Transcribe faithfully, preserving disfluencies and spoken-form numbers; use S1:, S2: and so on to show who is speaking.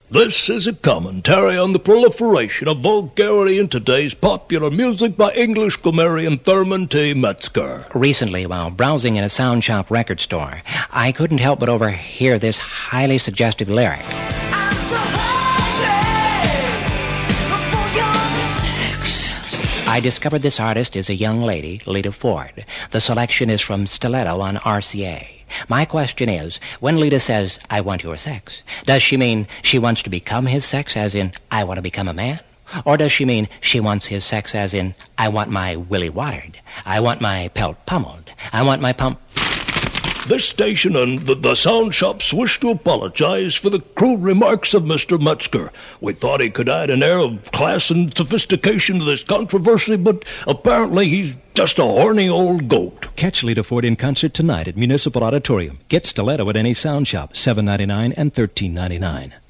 S1: This is a commentary on the proliferation of vulgarity in today's popular music by English grammarian Thurman T. Metzger.
S2: Recently, while browsing in a Sound Shop record store, I couldn't help but overhear this highly suggestive lyric.
S3: I'm so hungry.
S2: I discovered this artist is a young lady, Lita Ford. The selection is from Stiletto on R C A. My question is, when Lita says, I want your sex, does she mean she wants to become his sex, as in, I want to become a man? Or does she mean she wants his sex, as in, I want my willy watered, I want my pelt pummeled, I want my pump...
S1: This station and the, the Sound Shops wish to apologize for the crude remarks of Mister Metzger. We thought he could add an air of class and sophistication to this controversy, but apparently he's just a horny old goat.
S4: Catch Lita Ford in concert tonight at Municipal Auditorium. Get Stiletto at any Sound Shop, seven ninety-nine and thirteen ninety-nine.